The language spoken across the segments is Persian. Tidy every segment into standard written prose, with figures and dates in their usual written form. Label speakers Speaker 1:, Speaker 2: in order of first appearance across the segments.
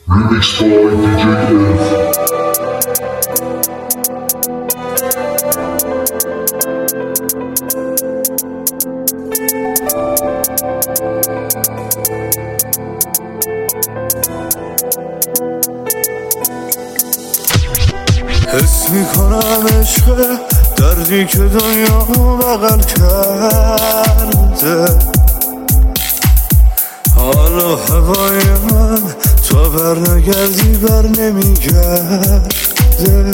Speaker 1: Remix by DJ F.
Speaker 2: حس میکنم عشق دردی که دنیا بغل کرده، حالا هوای من تا بر نگردی بر نمیگرده.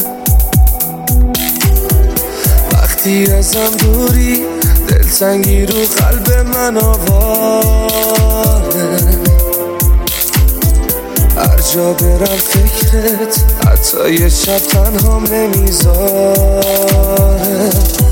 Speaker 2: وقتی ازم دوری دلتنگی رو قلب من آواره، هر جا برم فکرت حتی یه شب تنهام نمیذاره.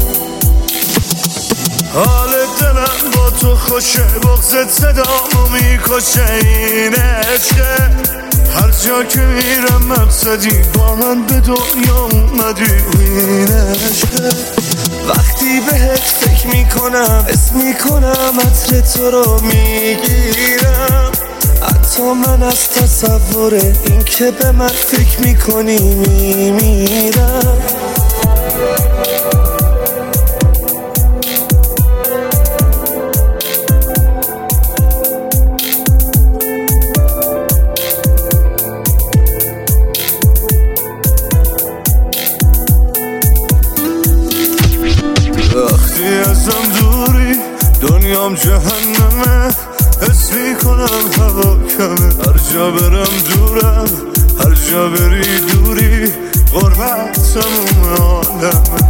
Speaker 2: حال دلم با تو خوشه، بغضت صدامو میکشه، این عشقه. هر جا که میرم مقصدی، با من به دنیا اومدی، این عشقه. وقتی بهت فکر میکنم اسم میکنم عطر تو رو میگیرم، حتی من از تصور این که به من فکر میکنی میمیرم. وقتی ازم دوری دنیام جهنمه، حس میکنم هوا کمه، هر جا برم دورم، هر جا بری دوری، غربت تموم عالمه.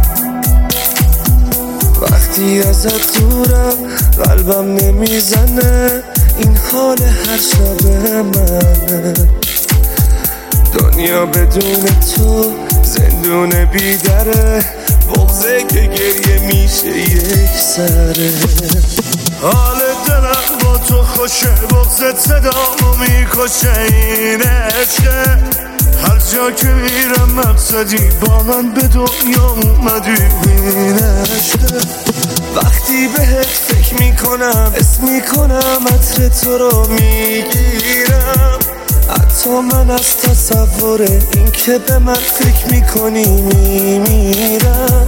Speaker 2: وقتی ازت دورم قلبم نمیزنه، این حال هر شب منه. دنیا بدون تو زندون بیدره، بغضه که گریه میشه یک سره. حال دلم با تو خوشه، بغضت صدامو میکشه، این عشقه. هر جا که میرم مقصدی، با من به دنیا اومدی، این عشقه. وقتی بهت فکر میکنم اسم میکنم عطر تو رو میگیرم، حتی من از تصور این که به من فکر میکنی میمیرم.